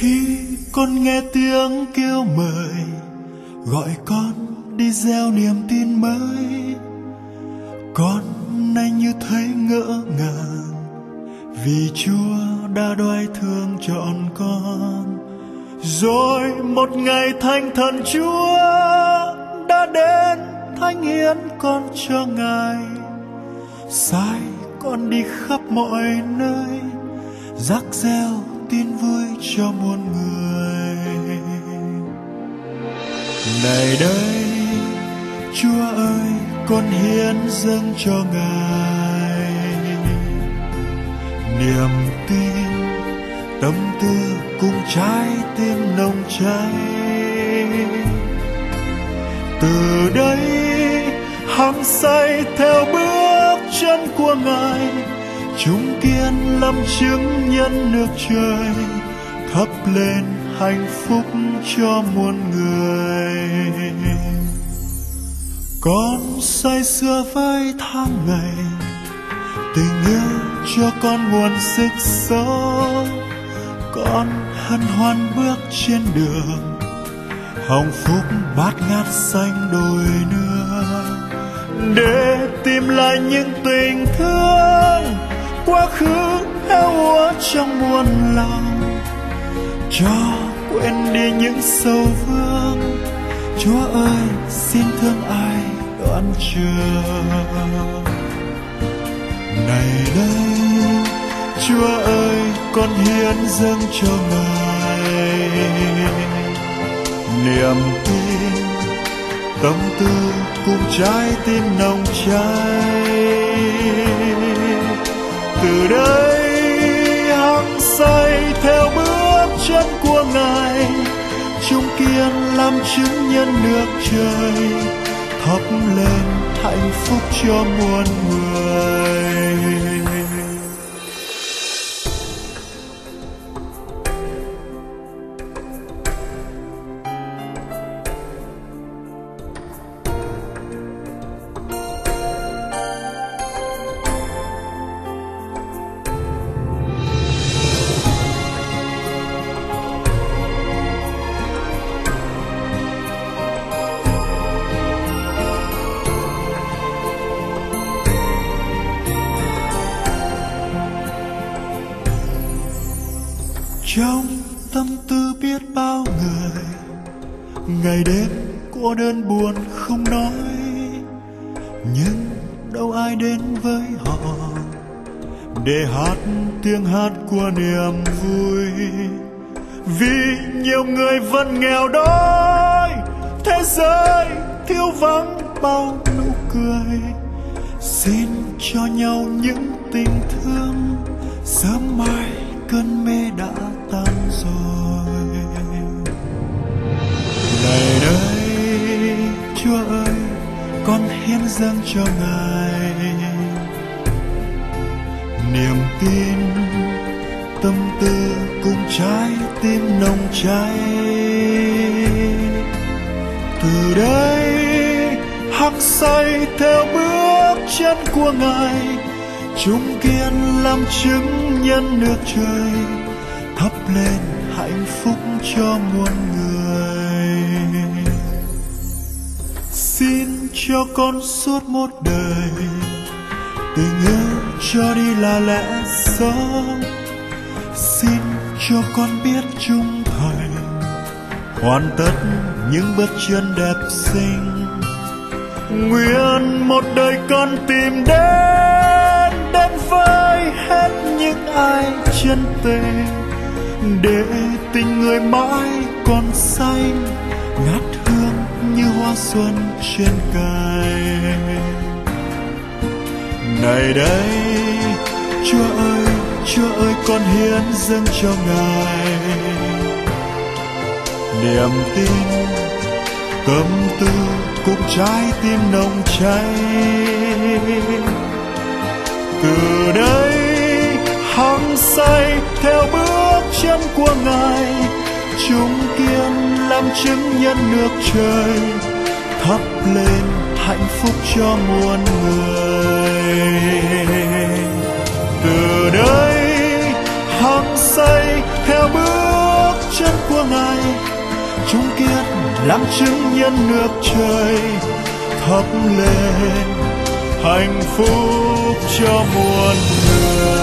Khi con nghe tiếng kêu mời gọi con đi gieo niềm tin mới, con nay như thấy ngỡ ngàng vì Chúa đã đoái thương chọn con. Rồi một ngày thánh thần Chúa đã đến thánh hiến con cho Ngài, sai con đi khắp mọi nơi rắc reo tin vui cho muôn người. Này đây Chúa ơi, con hiến dâng cho Ngài niềm tin, tâm tư cùng trái tim nồng cháy. Từ đây hăng say theo bước chân của Ngài, chúng kiên làm chứng nhân nước trời, thắp lên hạnh phúc cho muôn người. Con say sưa với tháng ngày, tình yêu cho con nguồn sức sống. Con hân hoan bước trên đường, hồng phúc bát ngát xanh đồi nương, để tìm lại những tình thương quá khứ héo úa trong muôn lòng, cho quên đi những sầu vương. Chúa ơi, xin thương ai đoán chờ. Này đây Chúa ơi, con hiến dâng cho Ngài niềm tin, tâm tư cùng trái tim nồng cháy. Từ đây hăng say theo bước chân của Ngài, chúng kiên làm chứng nhân nước trời, thắp lên hạnh phúc cho muôn người. Trong tâm tư biết bao người, ngày đêm cô đơn buồn không nói, nhưng đâu ai đến với họ để hát tiếng hát của niềm vui. Vì nhiều người vẫn nghèo đói, thế giới thiếu vắng bao nụ cười. Xin cho nhau những tình thương, sớm mai cơn mê đã tan rồi. Này đây Chúa ơi, con hiến dâng cho Ngài niềm tin, tâm tư cùng trái tim nồng cháy. Từ đây hăng say theo bước chân của Ngài, chúng kiên làm chứng nhân nước trời, thắp lên hạnh phúc cho muôn người. Xin cho con suốt một đời tình yêu cho đi là lẽ sống. Xin cho con biết trung thành, hoàn tất những bước chân đẹp xinh. Nguyện một đời con tìm đến với hết những ai chân tình, để tình người mãi còn xanh ngát hương như hoa xuân trên cài. Này đây Chúa ơi, con hiến dâng cho Ngài niềm tin, tâm tư cùng trái tim nồng cháy. Từ đây hăng say theo bước chân của Ngài, chúng kiên làm chứng nhân nước trời, thắp lên hạnh phúc cho muôn người. Từ đây hăng say theo bước nay chung kiết làm chứng nhân nước trời, thắp lên hạnh phúc cho muôn người.